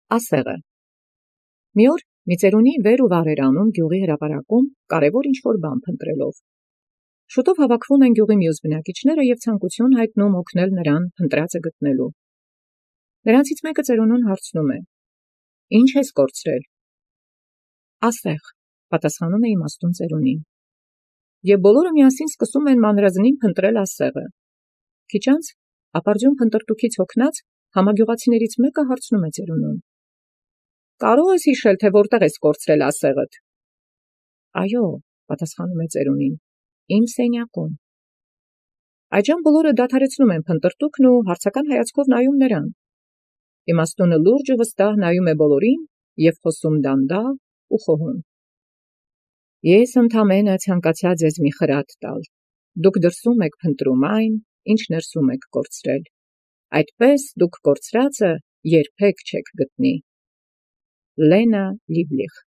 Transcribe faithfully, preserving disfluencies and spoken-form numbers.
Ասեղը։ Մի օր մի ծերունի վեր ու վար էր անում գյուղի հրապարակում կարևոր ինչ-որ բան փնտրելով։ Շուտով հավաքվում են գյուղի մյուս բնակիչները և ցանկություն հայտնում օգնել նրան փնտրածը գտնելու։ Նրանցից մեկը ծերունուն հարցնում է. «Ի՞նչ ես կորցրել»։ «Ասեղ», պատասխանում է իմաստուն ծերունին։ Եվ բոլորը միասին սկսում են մանրազնին փնտրել ասեղը։ Քիչ անց ապարդյուն փնտրտուքից հոգնած համագյուղացիներից մեկը հարցնում է ծերունուն. «Կարո՞ղ ես հիշել, թե որտեղ ես կորցրել ասեղդ»։ «Այո», պատասխանում է ծերունին, «իմ սենյակում»։ Այդժամ բոլորը դադարեցնում են փնտրտուքն ու հարցական հայացքով նայում նրան։ Իմաստունը լուրջ ու վստահ նայում է բոլորին և խոսում դանդաղ ու խոհում. «Ես ընդամենը ցանկացա ձեզ մի խրատ տալ. դուք դրսում եք փնտրում այն, ինչ ներսում եք կորցրել. այդպես դուք կորցրածը երբեք չեք գտնի»։ Լենա Լիբլիխ